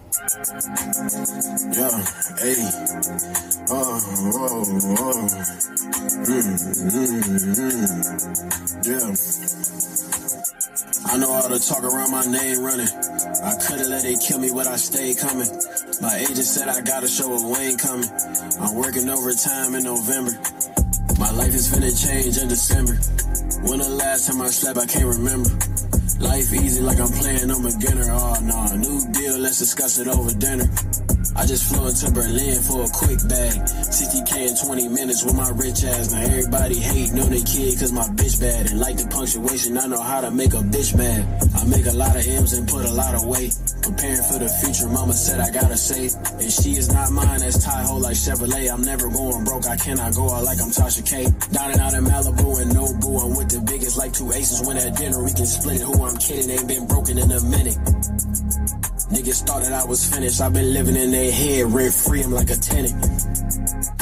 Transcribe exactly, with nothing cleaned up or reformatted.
Yeah, hey, oh, oh, oh, mm, mm, mm, yeah. I know all the talk around my name running. I could've let it kill me, but I stayed coming. My agent said I gotta show a Wayne coming. I'm working overtime in November. My life is finna change in December. When the last time I slept, I can't remember. Life easy like I'm playing on beginner. Oh no, new deal, let's discuss it over dinner. I just flew into Berlin for a quick bag. sixty K in twenty minutes with my rich ass. Now everybody hating on their kid cause my bitch bad. And like the punctuation, I know how to make a bitch mad. I make a lot of M's and put a lot of weight. Preparing for the future, mama said I gotta save. And she is not mine, that's Tahoe like Chevrolet. I'm never going broke, I cannot go out like I'm Tasha K. Dining out in Malibu and no boo, I'm with the biggest like two aces. When at dinner we can split it, who I'm kidding, ain't been broken in a minute. Niggas thought that I was finished, I've been living in their head, rent free, I'm like a tenant.